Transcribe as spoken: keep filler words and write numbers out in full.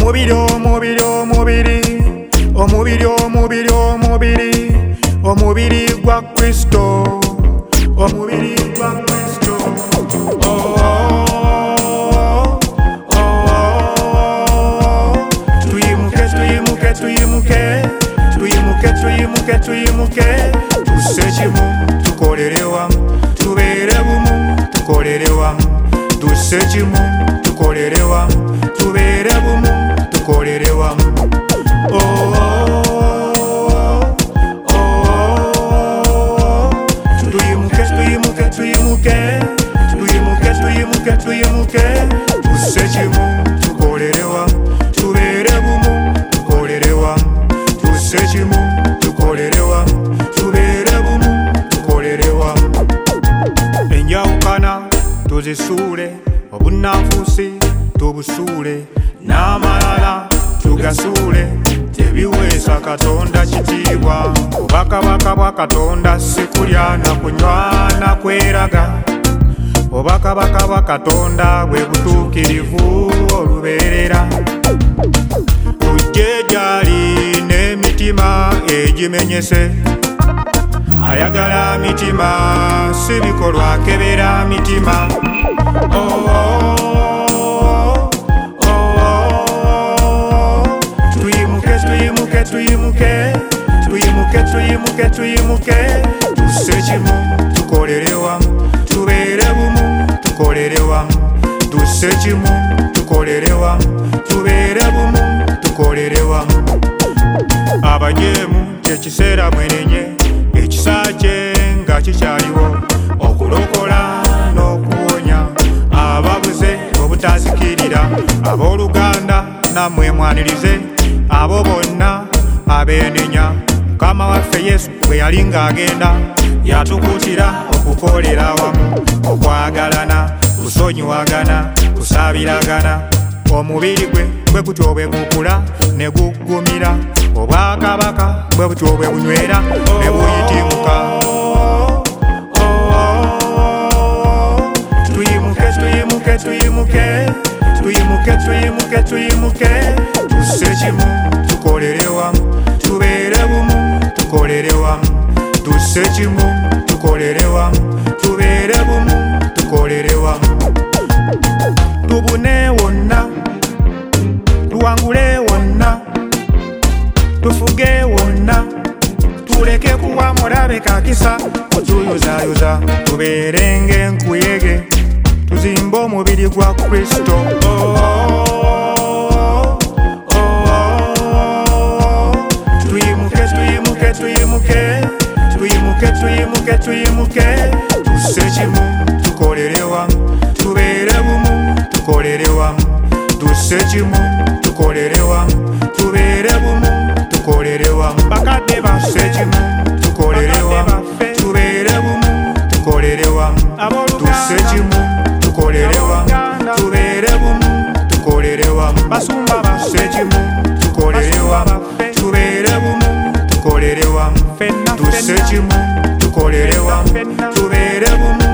omubiri omubiri omubiri omubiri omubiri omubiri omubiri gwa Kristo omubiri gwa Kristo tuyimuke tuyimuke tuyimuke tuyimuke tuyimuke tuyimuke tuse kimu tukolere wamu tubeere bumu tukolere wamu tuse kimu tukolere wamu tubeere bumu tukolere wamu tuyimuke tuyimuke tuyimuke tuyimuke tuyimuke tuyimuke tuse kimu tukolere wamu tubeere bumu tukolere wamu tuse kimu tukolere wamu tubeere bumu tukolere wamu enjawukana tuzisuule obunanfuusi tubusuule n'amalala tugasuule tebiweesa Katonda kitiibwa obwakabaka bwa Katonda si kulya na kunywa na kweraga obwakabaka bwa Katonda bwe butuukirivu olubeerera tujje gy'ali n'emitima egimenyese ayagala mitima si bikolwa akebera mitima tuyimuke tuyimuke tuyimuke tuyimuke tuyimuke tuyimuke tuse kimu tukolere wamu tubeere bumu tukolere wamu tuse kimu tukolere wamu tubeere bumu tukolere wamu abajeemu kyekiseera mwenenye ekisakye nga kikyaliwo okulokola n'okuwonya ababuze obutazikirira abooluganda nammwe mwanirize abo bonna abeenenya Mukama waffe Yesu bwe yali ng'agenda yatukuutira okukolera wamu okwagalana kusonyiwagana kusaabiragana omubiri gwe bwe gutyo bwe gukula ne guggumira obwakabaka bwe butyo bwe bunywera ne buyitimuka tuyimuke tuyimuke tuyimuke tuyimuke tuyimuke tuyimuke tuse kimu tukolere wamu tubeere bumu tukolere wamu tuse kimu tukolere wamu tubeere bumu tukolere wamu tubune wonna tuwangule wonna tufuge wonna tuleke kuwa mulabe kakisa otuyuzaayuza tubeerenge enkuyege tuzimbe omubiri gwa Kristo tuyimuke tuyimuke tuyimuke tuyimuke tuyimuke tuyimuke tuse kimu tukolere wamu tubeere bumu tukolere wamu tuse kimu tukolere wamu tubeere bumu tukolere wamu bakadde baffe kimu tukolere wamu tubeere bumu tukolere wamu tuse kimu tukolere wamu tubeere bumu tukolere wamu basumba baffe kimu tukolere wamu tubeere bumu tukolere wamu tuse kimu tukolere wamu tubeere bumu